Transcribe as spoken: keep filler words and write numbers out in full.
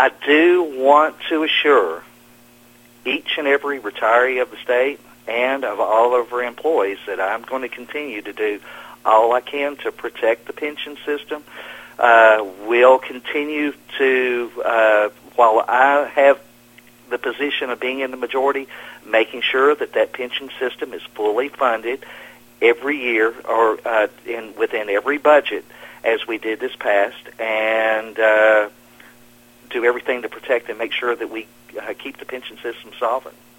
I do want to assure each and every retiree of the state and of all of our employees that I'm going to continue to do all I can to protect the pension system. Uh, we'll continue to, uh, while I have the position of being in the majority, making sure that that pension system is fully funded every year or uh, in within every budget, as we did this past, and uh, do everything to protect and make sure that we uh, keep the pension system solvent.